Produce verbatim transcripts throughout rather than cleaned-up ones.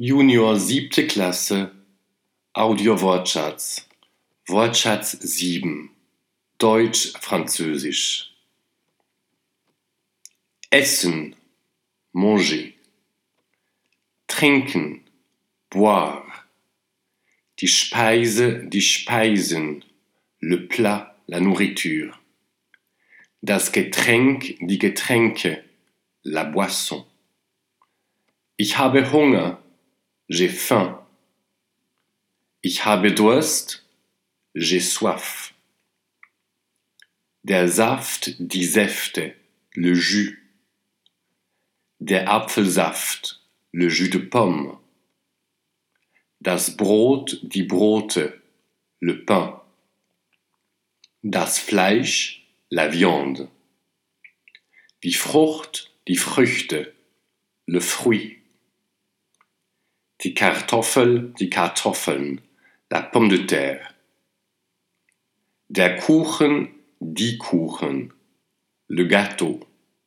Junior siebte Klasse Audio-Wortschatz Wortschatz sieben Deutsch-Französisch Essen, manger. Trinken, boire. Die Speise, die Speisen, le plat, la nourriture. Das Getränk, die Getränke, la boisson. Ich habe Hunger, j'ai faim. Ich habe Durst, j'ai soif. Der Saft, die Säfte, le jus. Der Apfelsaft, le jus de pomme. Das Brot, die Brote, le pain. Das Fleisch, la viande. Die Frucht, die Früchte, le fruit. Die Kartoffel, die Kartoffeln, la pomme de terre. Der Kuchen, die Kuchen, le gâteau.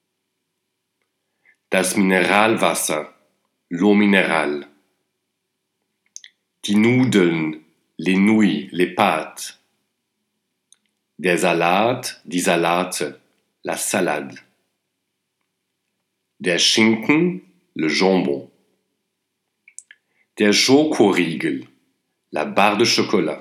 Das Mineralwasser, l'eau minérale. Die Nudeln, les nouilles, les pâtes. Der Salat, die Salate, la salade. Der Schinken, le jambon. Der Schokoriegel, la barre de chocolat.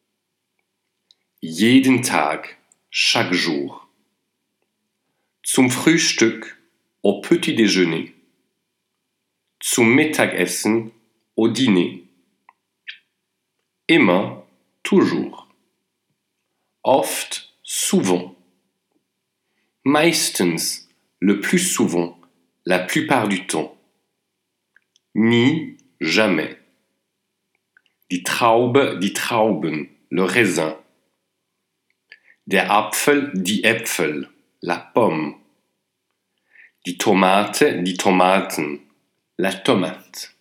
Jeden Tag, chaque jour. Zum Frühstück, au petit déjeuner. Zum Mittagessen, au dîner. Immer, toujours. Oft, souvent. Meistens, le plus souvent, la plupart du temps. Nie, jamais. Die Traube, die Trauben, le raisin. Der Apfel, die Äpfel, la pomme. Die Tomate, die Tomaten, la tomate.